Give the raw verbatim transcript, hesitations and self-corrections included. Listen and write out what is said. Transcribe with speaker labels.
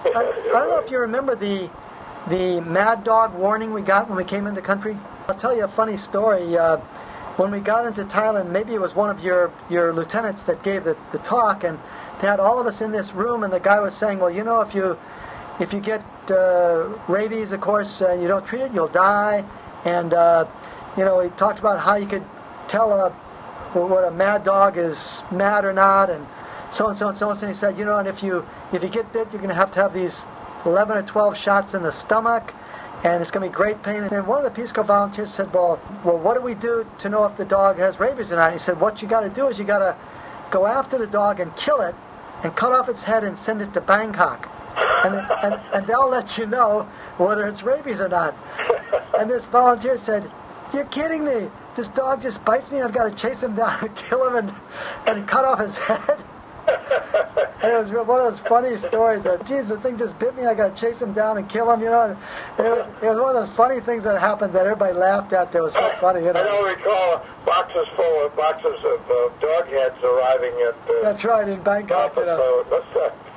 Speaker 1: I, I don't know if you remember the the mad dog warning we got when we came into the country. I'll tell you a funny story. Uh, when we got into Thailand, maybe it was one of your, your lieutenants that gave the, the talk, and they had all of us in this room, and the guy was saying, well, you know, if you if you get uh, rabies, of course, and uh, you don't treat it, you'll die. And, uh, you know, he talked about how you could tell a, what a mad dog is mad or not, and so and so and so and so. And he said, you know, and if you if you get bit, you're going to have to have these eleven or twelve shots in the stomach, and it's going to be great pain. And one of the Peace Corps volunteers said, well, well, what do we do to know if the dog has rabies or not? And he said, what you got to do is you got to go after the dog and kill it, and cut off its head and send it to Bangkok. And, and, and they'll let you know whether it's rabies or not. And this volunteer said, you're kidding me. This dog just bites me. I've got to chase him down and kill him and, and cut off his head. And it was one of those funny stories that, geez, the thing just bit me. I got to chase him down and kill him, you know. And it, was, it was one of those funny things that happened that everybody laughed at. That was so funny, you know.
Speaker 2: I don't recall boxes full of boxes of uh, dog heads arriving at. Uh,
Speaker 1: That's right, in Bangkok.
Speaker 2: You know.